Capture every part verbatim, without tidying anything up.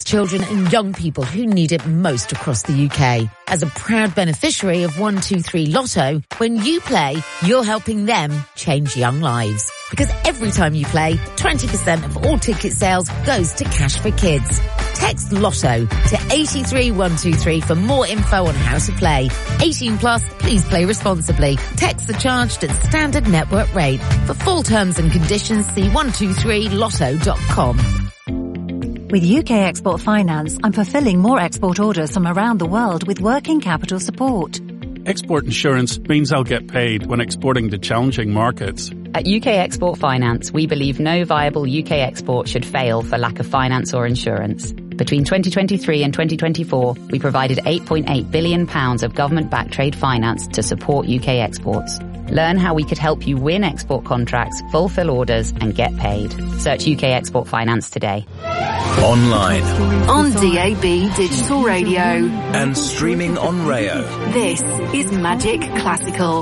children and young people who need it most across the U K. As a proud beneficiary of one two three Lotto, when you play, you're helping them change young lives. Because every time you play, twenty percent of all ticket sales goes to Cash for Kids. Text Lotto to eight three one two three for more info on how to play. eighteen plus, please play responsibly. Texts are charged at standard network rate. For full terms and conditions, see one two three lotto dot com. With U K Export Finance, I'm fulfilling more export orders from around the world with working capital support. Export insurance means I'll get paid when exporting to challenging markets. At U K Export Finance, we believe no viable U K export should fail for lack of finance or insurance. Between twenty twenty-three and twenty twenty-four, we provided eight point eight billion pounds of government-backed trade finance to support U K exports. Learn how we could help you win export contracts, fulfill orders, and get paid. Search U K Export Finance today. Online. On D A B Digital Radio. And streaming on Rayo. This is Magic Classical.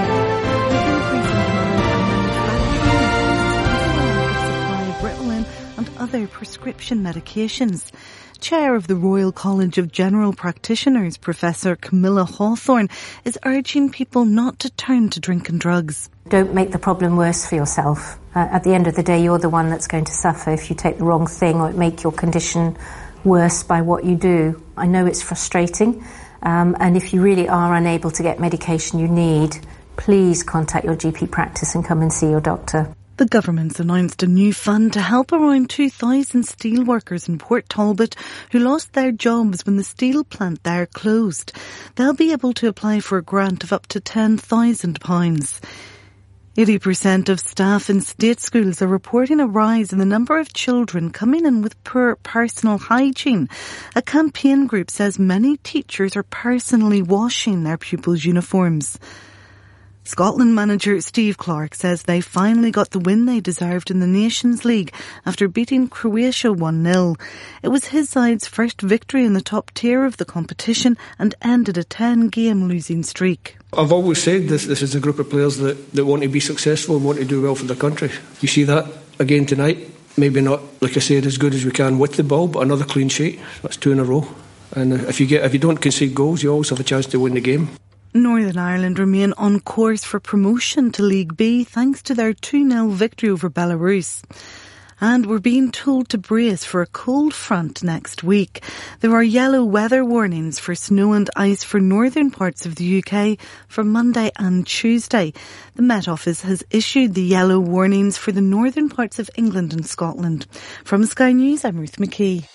Ritalin and other prescription medications. Chair of the Royal College of General Practitioners, Professor Camilla Hawthorne, is urging people not to turn to drink and drugs. Don't make the problem worse for yourself. Uh, at the end of the day, you're the one that's going to suffer if you take the wrong thing or make your condition worse by what you do. I know it's frustrating, um, and if you really are unable to get medication you need, please contact your G P practice and come and see your doctor. The government's announced a new fund to help around two thousand steel workers in Port Talbot who lost their jobs when the steel plant there closed. They'll be able to apply for a grant of up to ten thousand pounds. eighty percent of staff in state schools are reporting a rise in the number of children coming in with poor personal hygiene. A campaign group says many teachers are personally washing their pupils' uniforms. Scotland manager Steve Clarke says they finally got the win they deserved in the Nations League after beating Croatia one nil. It was his side's first victory in the top tier of the competition and ended a ten-game losing streak. I've always said this, this is a group of players that, that want to be successful and want to do well for their country. You see that again tonight. Maybe not, like I said, as good as we can with the ball, but another clean sheet. That's two in a row. And if you get if you don't concede goals, you always have a chance to win the game. Northern Ireland remain on course for promotion to League B thanks to their two nil victory over Belarus. And we're being told to brace for a cold front next week. There are yellow weather warnings for snow and ice for northern parts of the U K for Monday and Tuesday. The Met Office has issued the yellow warnings for the northern parts of England and Scotland. From Sky News, I'm Ruth McKee.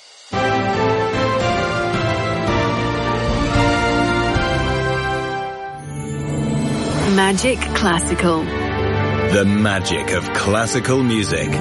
Magic Classical. The magic of classical music.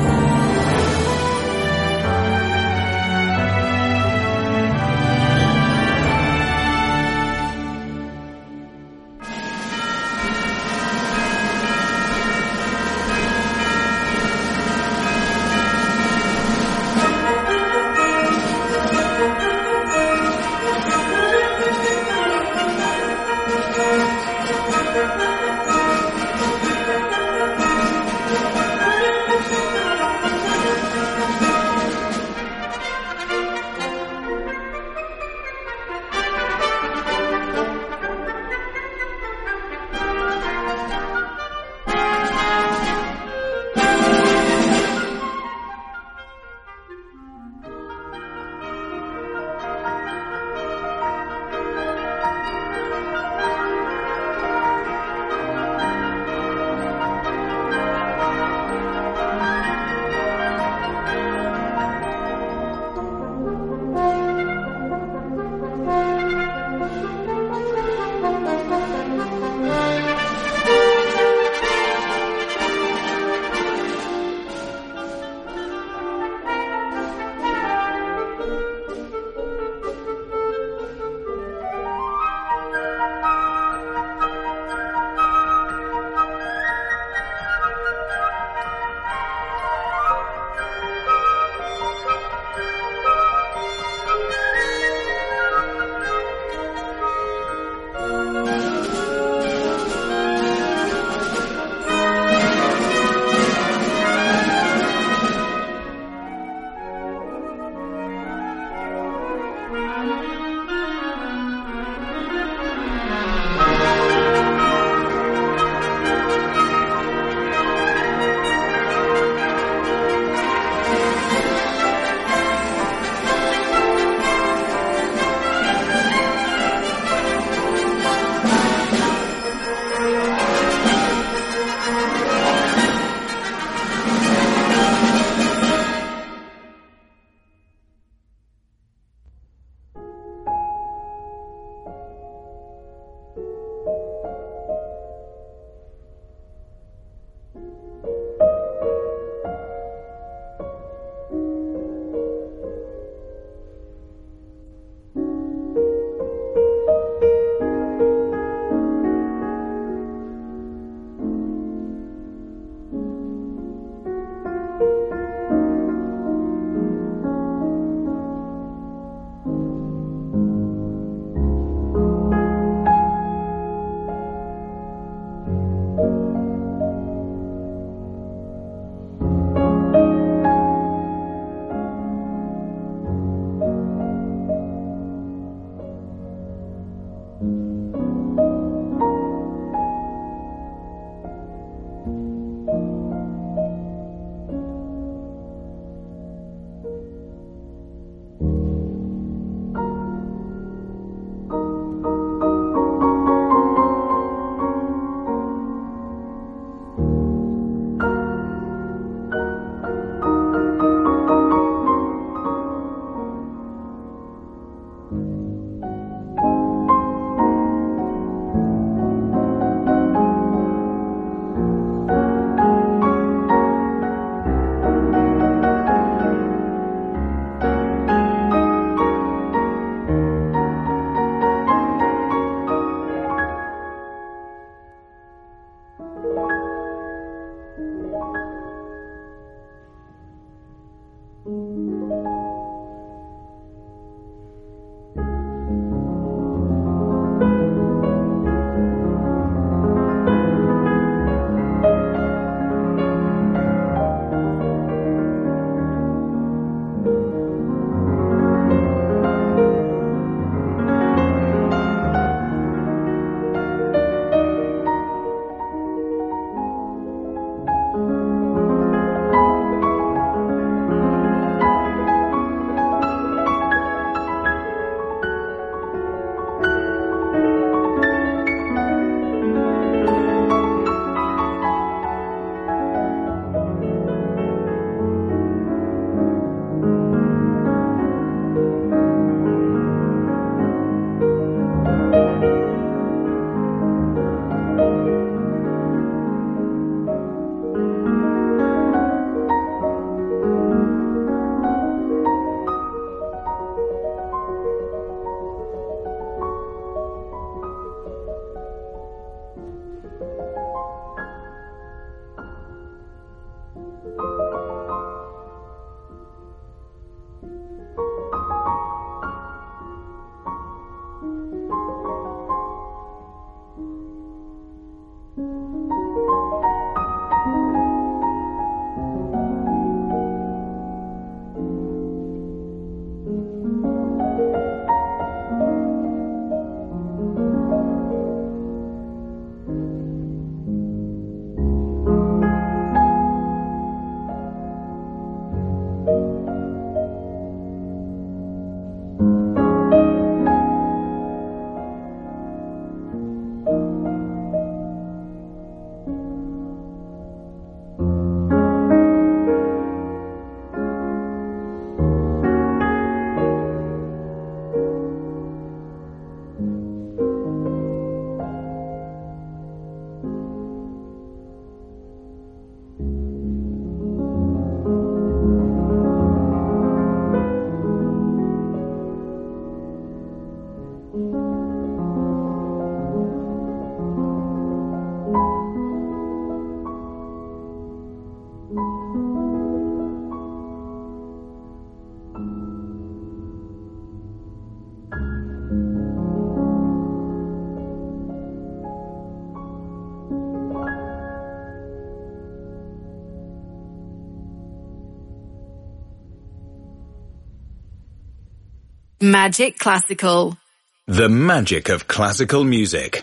Magic Classical. The magic of classical music.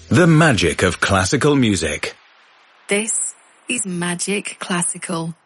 The magic of classical music. This is Magic Classical.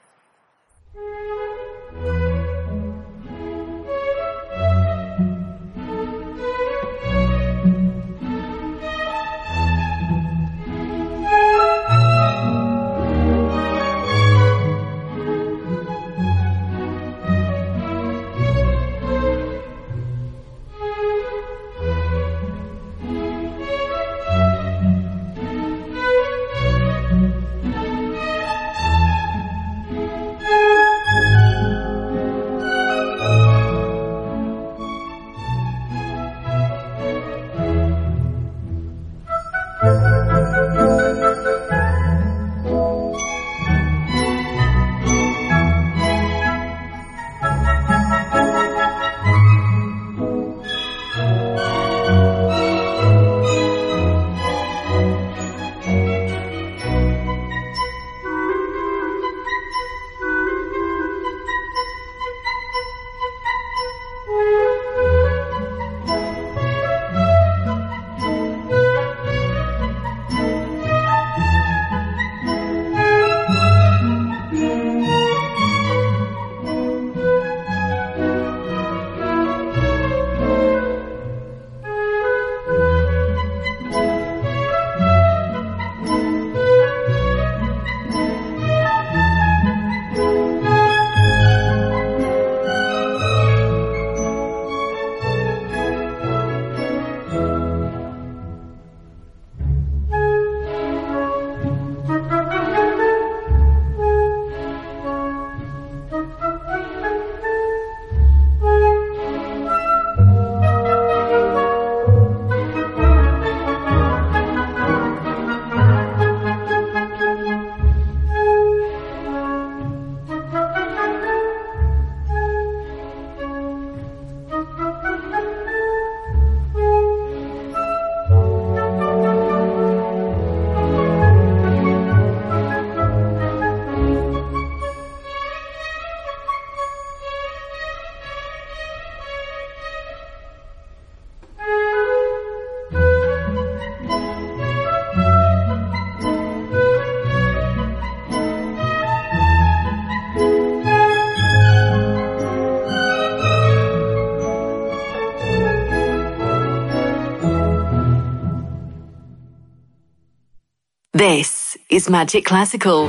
This is Magic Classical,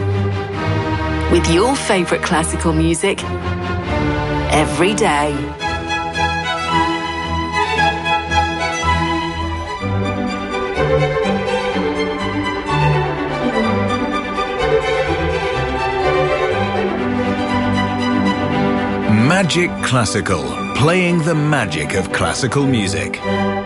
with your favourite classical music every day. Magic Classical, playing the magic of classical music.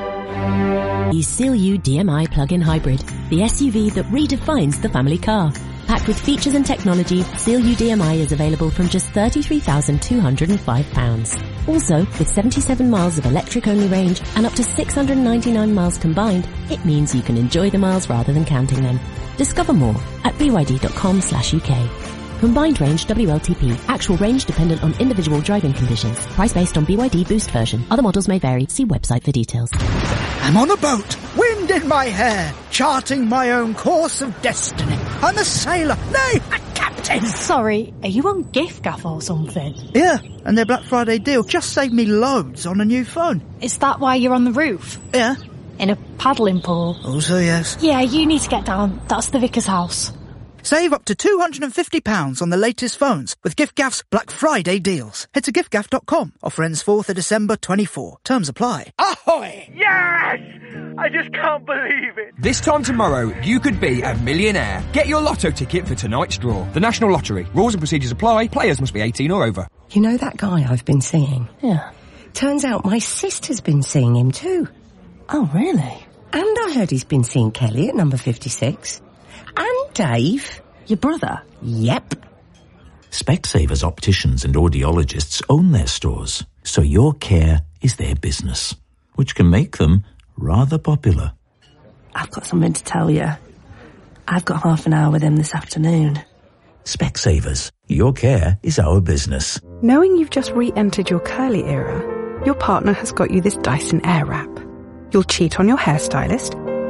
The Seal U D M I plug-in hybrid, the S U V that redefines the family car. Packed with features and technology, Seal U D M I is available from just thirty-three thousand two hundred five pounds. Also, with seventy-seven miles of electric-only range and up to six hundred ninety-nine miles combined, it means you can enjoy the miles rather than counting them. Discover more at b y d dot com slash u k. Combined range W L T P. Actual range dependent on individual driving conditions. Price based on B Y D Boost version. Other models may vary. See website for details. I'm on a boat, wind in my hair, charting my own course of destiny. I'm a sailor, nay, a captain. Sorry, are you on giffgaff or something? Yeah, and their Black Friday deal just saved me loads on a new phone. Is that why you're on the roof? Yeah. In a paddling pool? Also yes. Yeah, you need to get down. That's the vicar's house. Save up to two hundred fifty pounds on the latest phones with giffgaff's Black Friday deals. Head to giffgaff dot com. Offer ends fourth of December twenty-four. Terms apply. Ahoy! Yes! I just can't believe it. This time tomorrow, you could be a millionaire. Get your lotto ticket for tonight's draw. The National Lottery. Rules and procedures apply. Players must be eighteen or over. You know that guy I've been seeing? Yeah. Turns out my sister's been seeing him too. Oh, really? And I heard he's been seeing Kelly at number fifty-six. And Dave. Your brother? Yep. Specsavers opticians and audiologists own their stores, so your care is their business, which can make them rather popular. I've got something to tell you. I've got half an hour with him this afternoon. Specsavers, your care is our business. Knowing you've just re-entered your curly era, your partner has got you this Dyson Airwrap. You'll cheat on your hairstylist,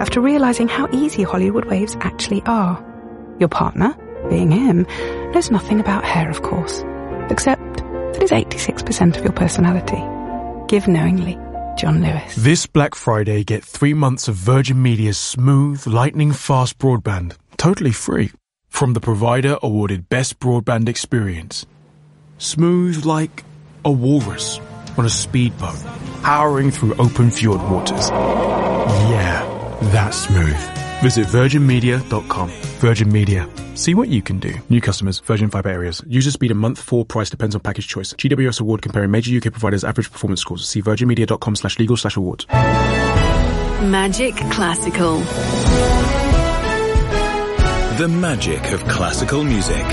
after realising how easy Hollywood waves actually are. Your partner, being him, knows nothing about hair, of course, except that it's eighty-six percent of your personality. Give knowingly, John Lewis. This Black Friday, get three months of Virgin Media's smooth, lightning-fast broadband, totally free, from the provider awarded Best Broadband Experience. Smooth like a walrus on a speedboat, powering through open fjord waters. Yeah, that's smooth. Visit virgin media dot com. Virgin Media. See what you can do. New customers, Virgin Fibre areas. User speed and month four price depends on package choice. G W S award comparing major U K providers' average performance scores. See virgin media dot com slash legal slash awards. Magic Classical. The magic of classical music.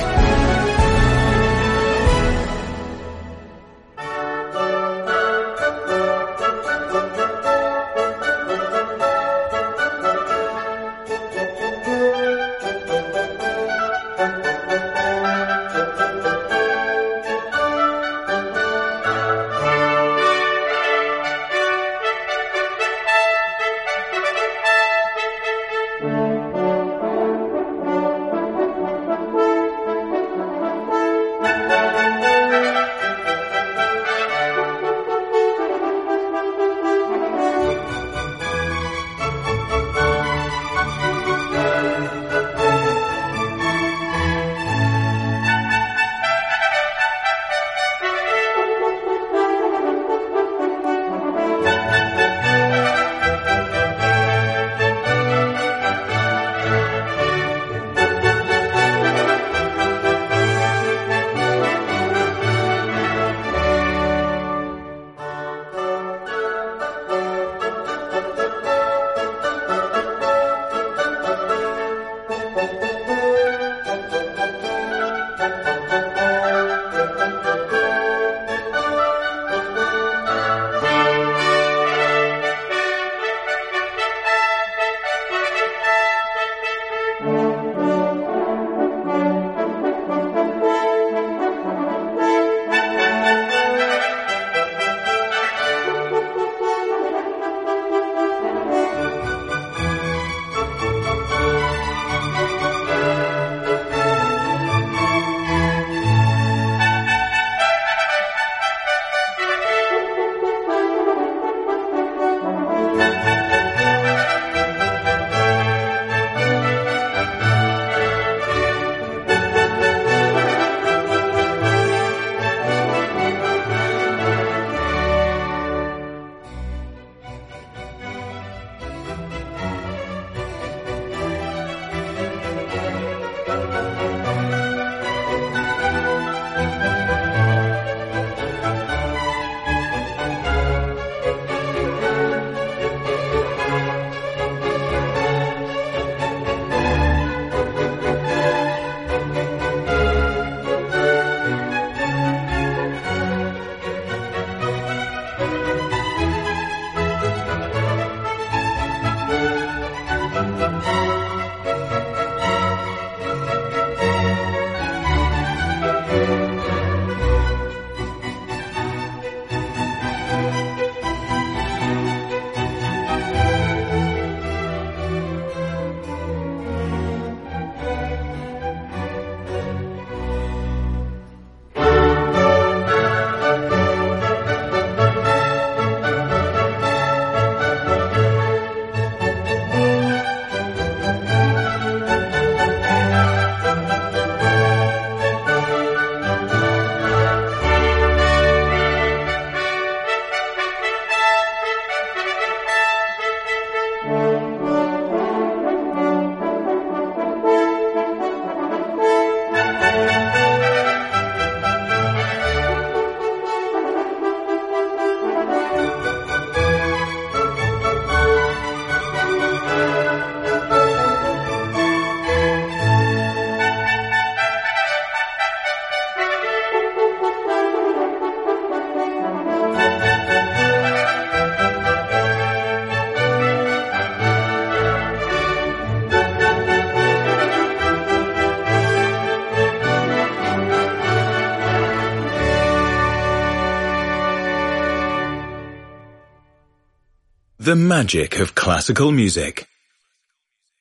The magic of classical music.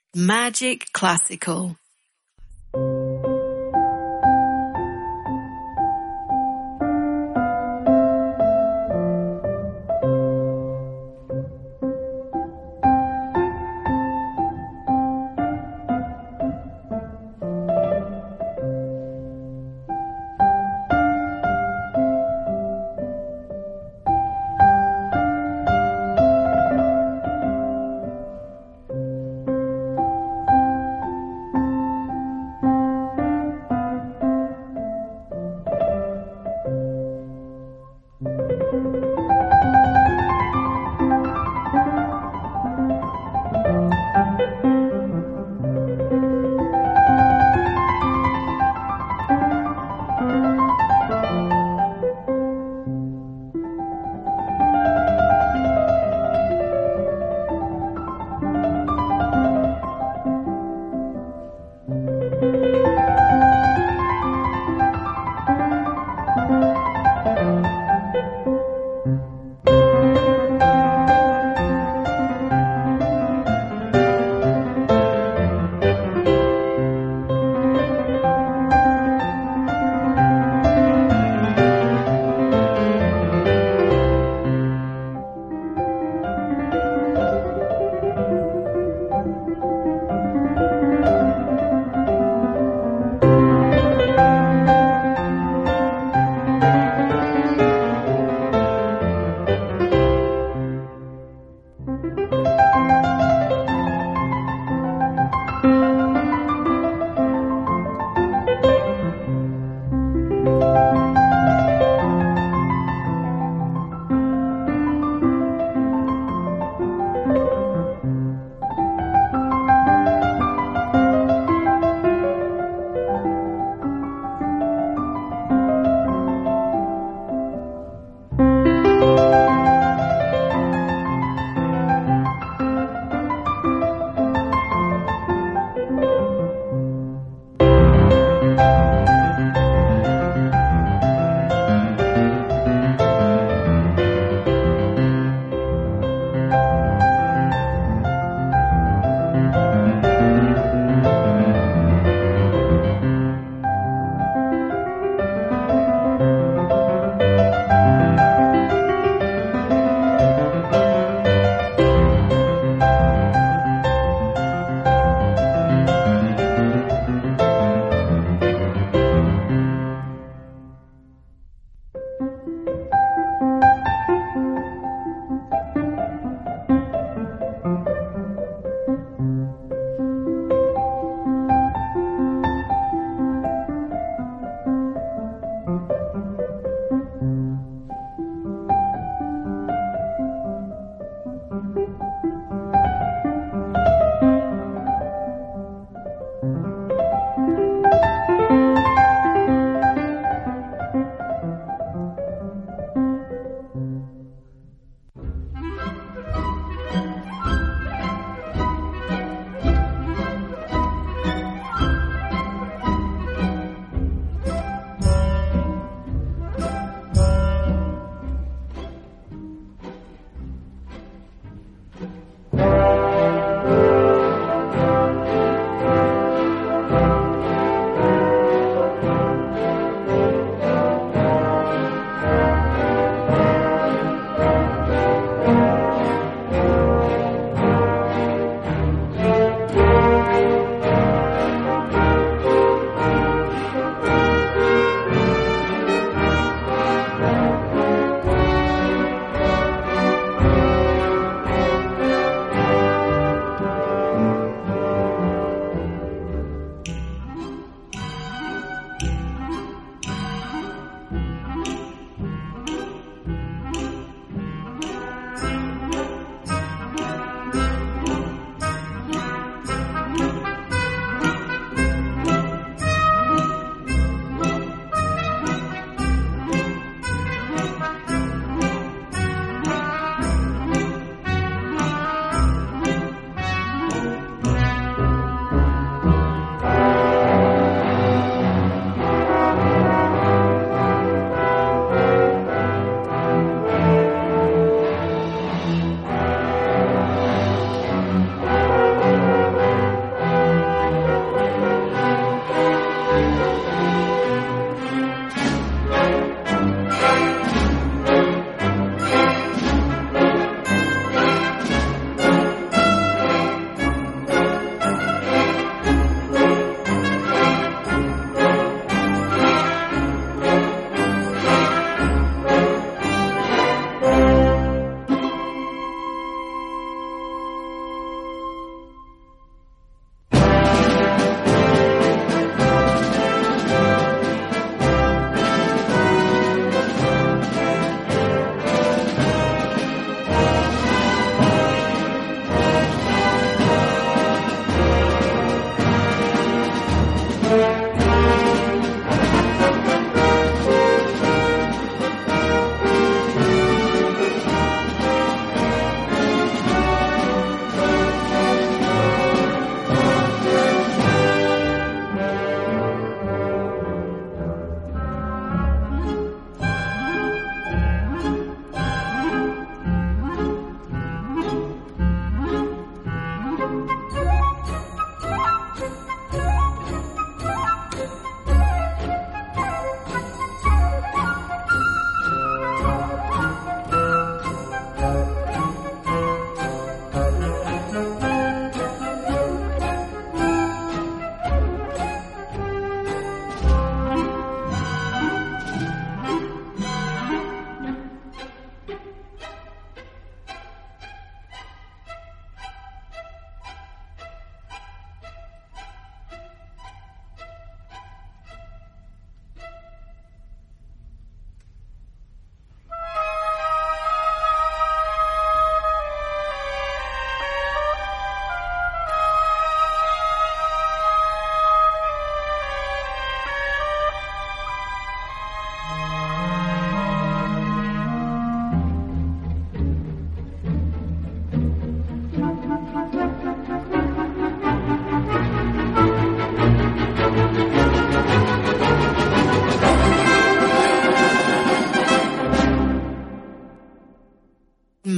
Magic Classical.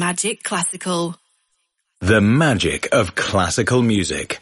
Magic Classical. The magic of classical music.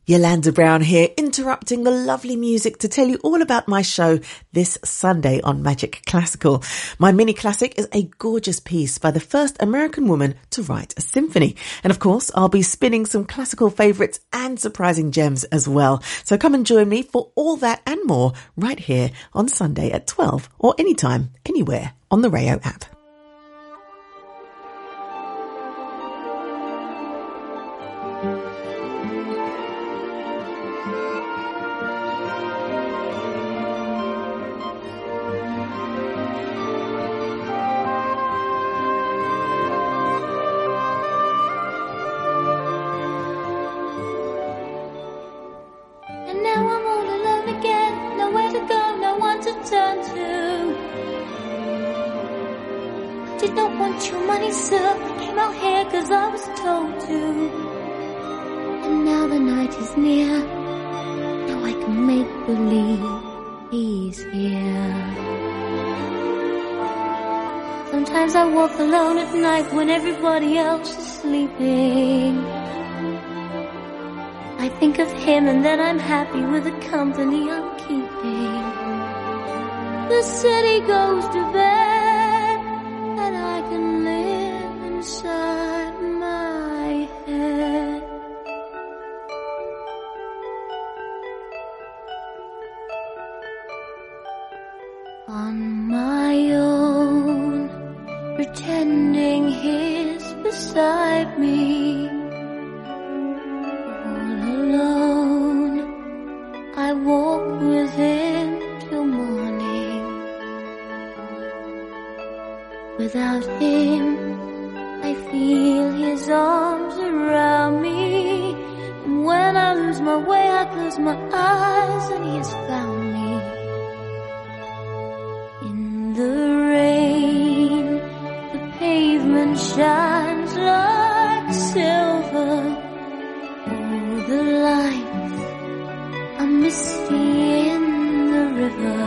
Yolanda Brown here, interrupting the lovely music to tell you all about my show this Sunday on Magic Classical. My mini classic is a gorgeous piece by the first American woman to write a symphony. And of course, I'll be spinning some classical favourites and surprising gems as well. So come and join me for all that and more right here on Sunday at twelve or anytime, anywhere on the Rayo app. Did not want your money, sir. Came out here cause I was told to. And now the night is near. Now I can make believe he's here. Sometimes I walk alone at night when everybody else is sleeping. I think of him and then I'm happy with the company I'm keeping. The city goes to bed. I can live inside my head. On my own, pretending he's beside me. All alone, I walk with him till morning. Without him, I feel his arms around me. And when I lose my way, I close my eyes and he has found me. In the rain, the pavement shines like silver. Oh, the lights are misty in the river.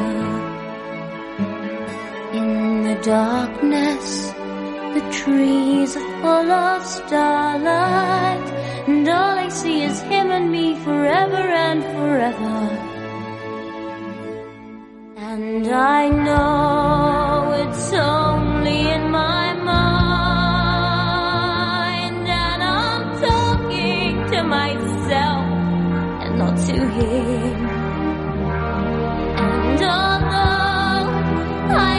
In the darkness, the trees are full of starlight, and all I see is him and me forever and forever. And I know it's only in my mind, and I'm talking to myself and not to him. And although I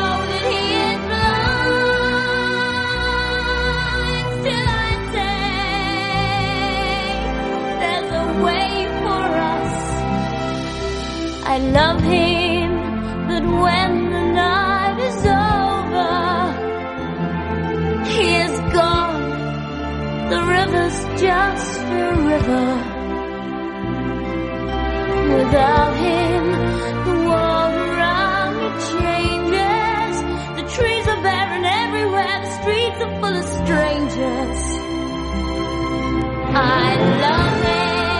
I love him, but when the night is over, he is gone. The river's just a river. Without him, the world around me changes. The trees are barren everywhere, the streets are full of strangers. I love him.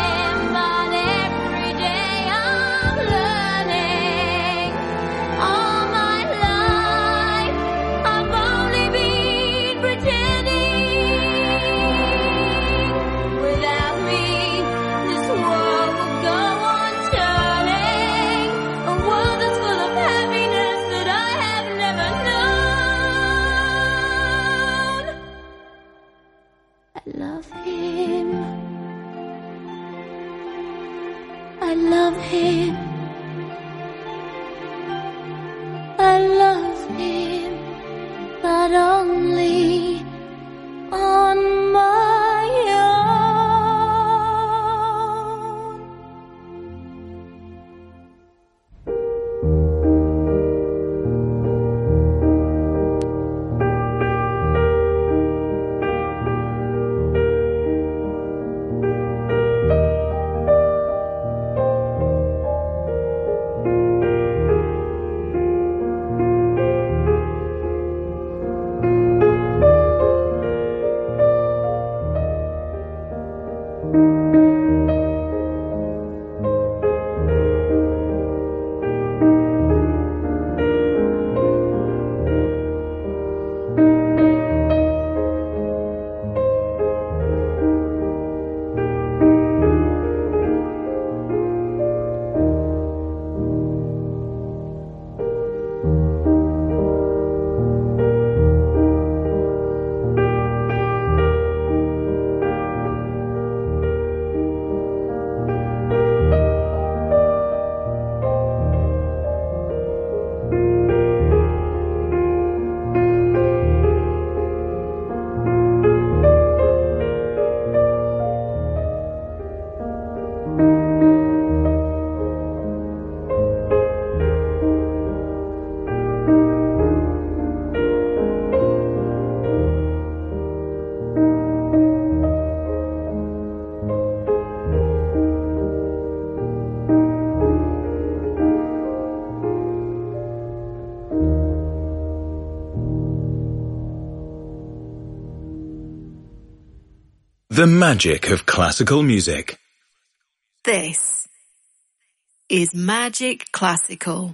I love him. I love him, but only on my own. The magic of classical music. This is Magic Classical.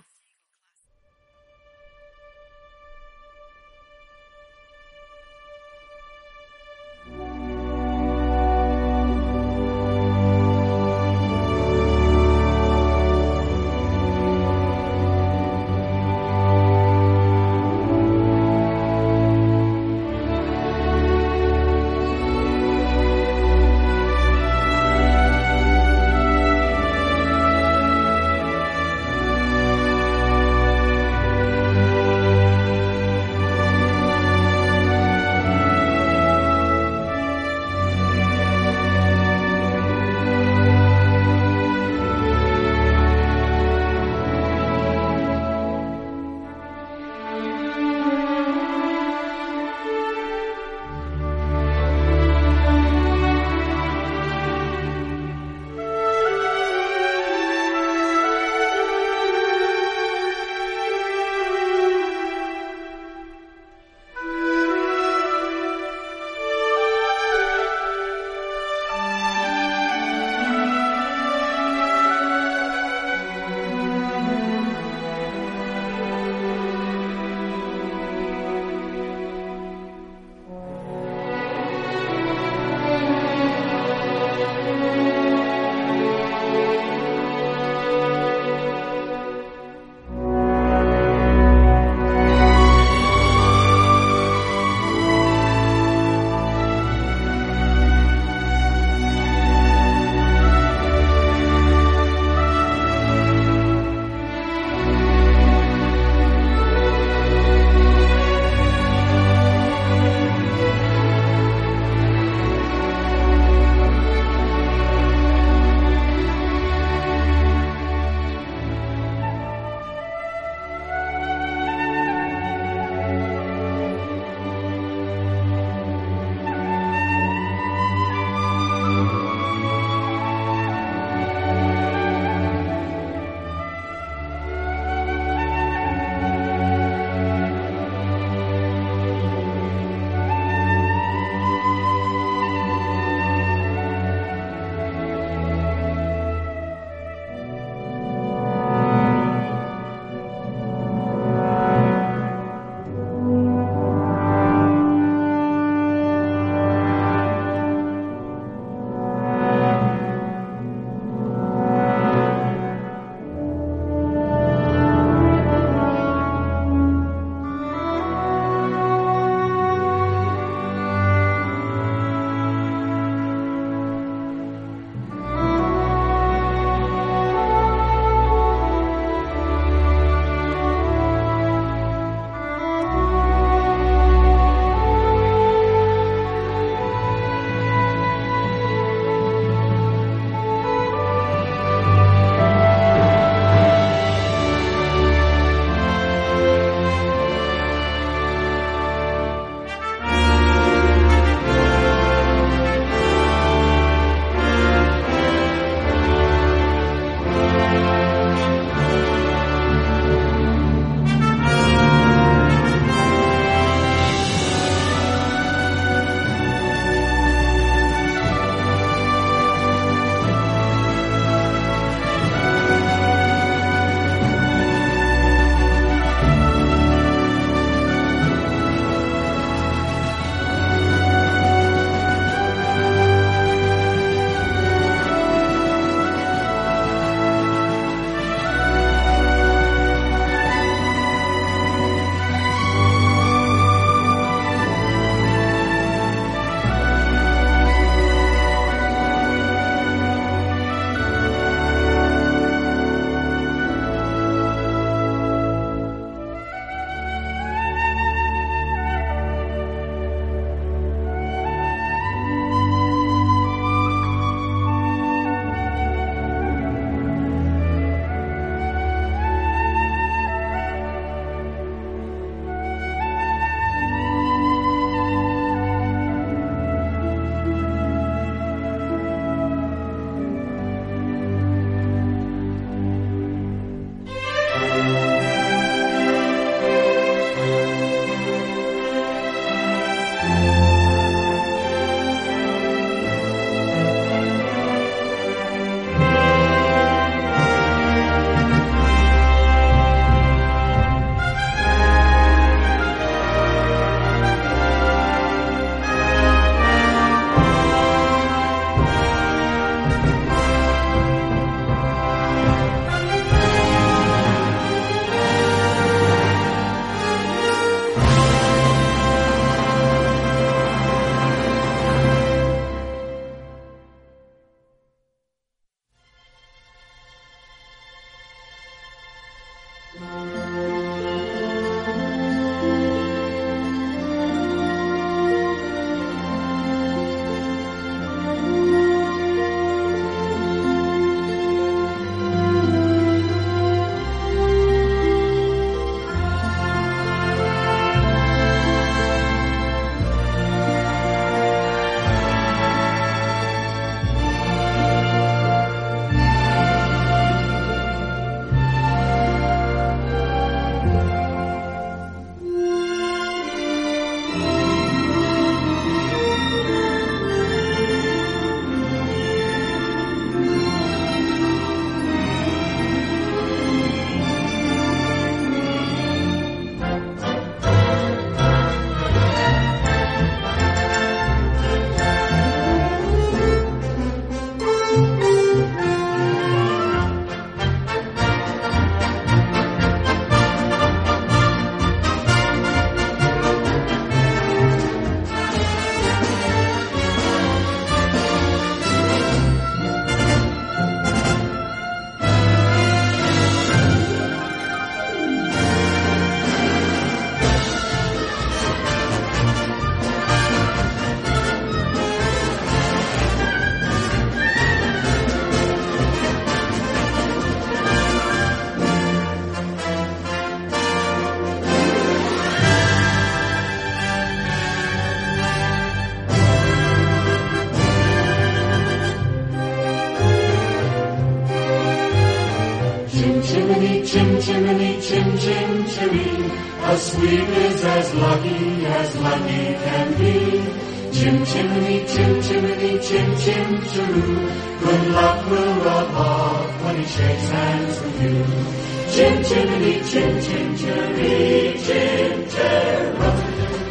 century. A sweep is as lucky as lucky can be. Chim chimney, chim chimney, chim chim chiroo. Good luck will rub off when he shakes hands with you. Chim chimney, chim chim chiree, chim chiroo.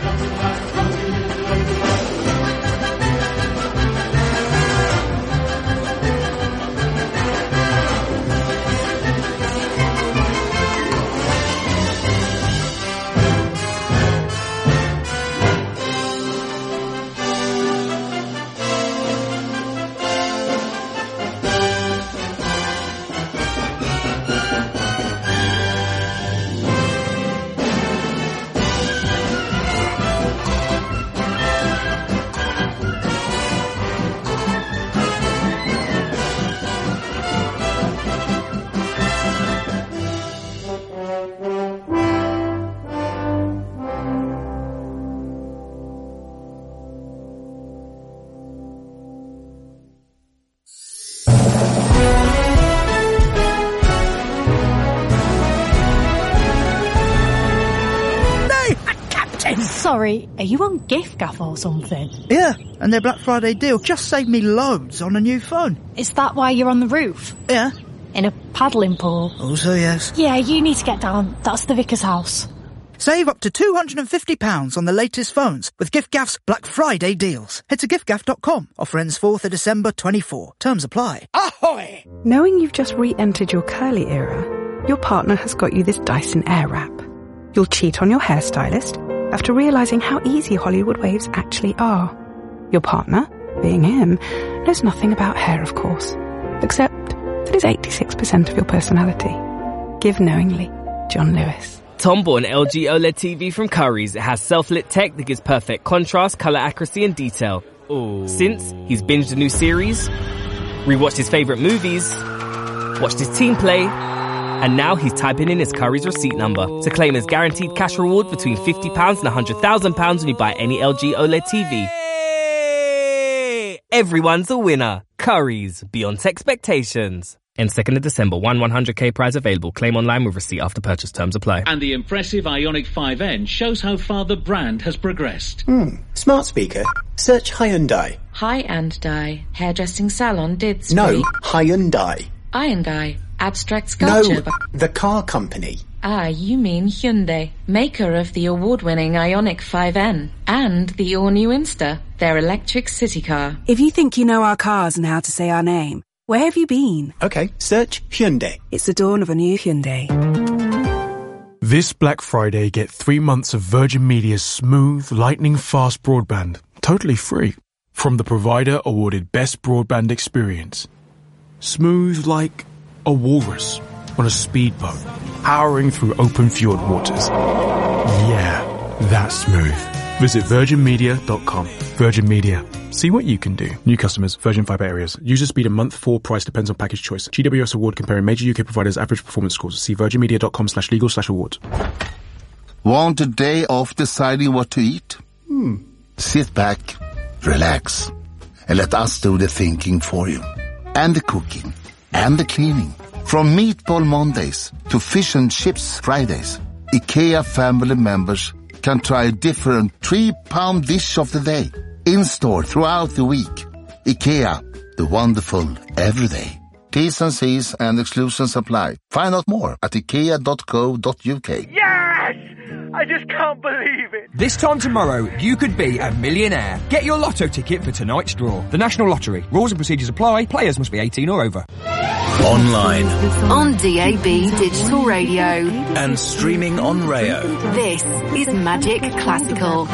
Sorry, are you on gift gaff or something? Yeah, and their Black Friday deal just saved me loads on a new phone. Is that why you're on the roof? Yeah. In a paddling pool? Also, yes. Yeah, you need to get down. That's the vicar's house. Save up to two hundred fifty pounds on the latest phones with giftgaff's Black Friday deals. Head to gift gaff dot com. Offer ends fourth of December twenty-four. Terms apply. Ahoy! Knowing you've just re-entered your curly era, your partner has got you this Dyson Airwrap. You'll cheat on your hairstylist after realising how easy Hollywood waves actually are. Your partner, being him, knows nothing about hair, of course, except that it's eighty-six percent of your personality. Give knowingly, John Lewis. Tom bought an L G OLED T V from Currys. It has self-lit tech that gives perfect contrast, colour accuracy and detail. Ooh. Since, he's binged a new series, rewatched his favourite movies, watched his team play, and now he's typing in his Currys receipt number to claim his guaranteed cash reward between fifty pounds and one hundred thousand pounds when you buy any L G OLED T V. Hey! Everyone's a winner. Currys, beyond expectations. End second of December, one one hundred k prize available. Claim online with receipt after purchase. Terms apply. And the impressive Ioniq five N shows how far the brand has progressed. Hmm. Smart speaker. Search Hyundai. Hyundai. Hairdressing salon did No, Hyundai. Hyundai. Abstract sculpture. No, the car company. Ah, you mean Hyundai, maker of the award-winning Ioniq five N and the all-new Insta, their electric city car. If you think you know our cars and how to say our name, where have you been? Okay, search Hyundai. It's the dawn of a new Hyundai. This Black Friday, get three months of Virgin Media's smooth, lightning-fast broadband, totally free, from the provider awarded Best Broadband Experience. Smooth like a walrus on a speedboat, powering through open fjord waters. Yeah, that's smooth. Visit virgin media dot com. Virgin Media. See what you can do. New customers, Virgin Fibre areas. User speed and month four price depends on package choice. G W S award comparing major U K providers' average performance scores. See virgin media dot com slash legal slash awards. Want a day off deciding what to eat? Hmm. Sit back, relax, and let us do the thinking for you. And the cooking. And the cleaning. From Meatball Mondays to Fish and Chips Fridays, IKEA family members can try a different three-pound dish of the day. In-store throughout the week. IKEA, the wonderful every day. T's and C's and exclusions apply. Find out more at ikea dot co dot uk. Yes! I just can't believe it. This time tomorrow, you could be a millionaire. Get your lotto ticket for tonight's draw. The National Lottery. Rules and procedures apply. Players must be eighteen or over. Online. On D A B Digital Radio. And streaming on Rayo. This is Magic Classical.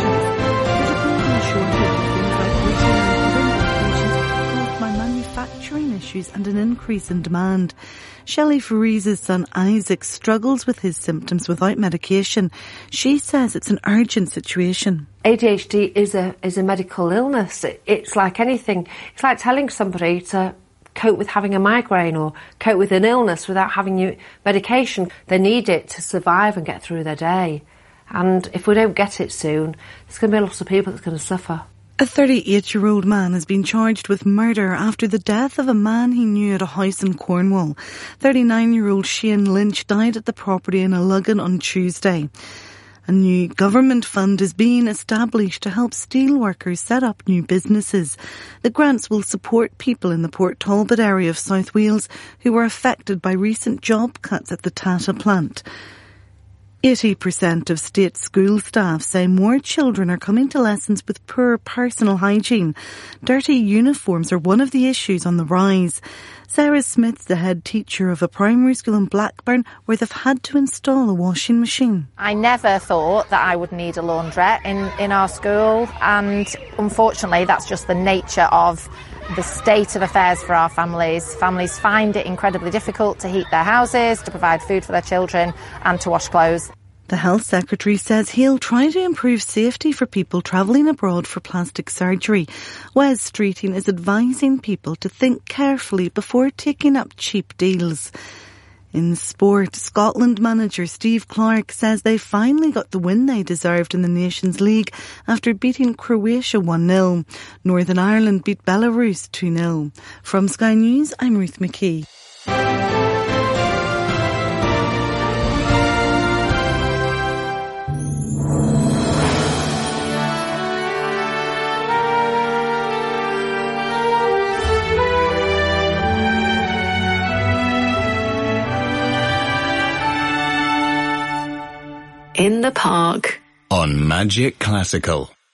Manufacturing issues and an increase in demand. Shelley Faree's son Isaac struggles with his symptoms without medication. She says it's an urgent situation. A D H D is a is a medical illness. It, it's like anything. It's like telling somebody to cope with having a migraine or cope with an illness without having you medication. They need it to survive and get through their day. And if we don't get it soon, there's going to be a lot of people that's going to suffer. A thirty-eight-year-old man has been charged with murder after the death of a man he knew at a house in Cornwall. thirty-nine-year-old Shane Lynch died at the property in Allugan on Tuesday. A new government fund is being established to help steelworkers set up new businesses. The grants will support people in the Port Talbot area of South Wales who were affected by recent job cuts at the Tata plant. eighty percent of state school staff say more children are coming to lessons with poor personal hygiene. Dirty uniforms are one of the issues on the rise. Sarah Smith's the head teacher of a primary school in Blackburn where they've had to install a washing machine. I never thought that I would need a laundrette in, in our school, and unfortunately that's just the nature of the state of affairs for our families. Families find it incredibly difficult to heat their houses, to provide food for their children and to wash clothes. The Health Secretary says he'll try to improve safety for people travelling abroad for plastic surgery. Wes Streeting is advising people to think carefully before taking up cheap deals. In sport, Scotland manager Steve Clarke says they finally got the win they deserved in the Nations League after beating Croatia one nil. Northern Ireland beat Belarus two nil. From Sky News, I'm Ruth McKee. In the Park on Magic Classical.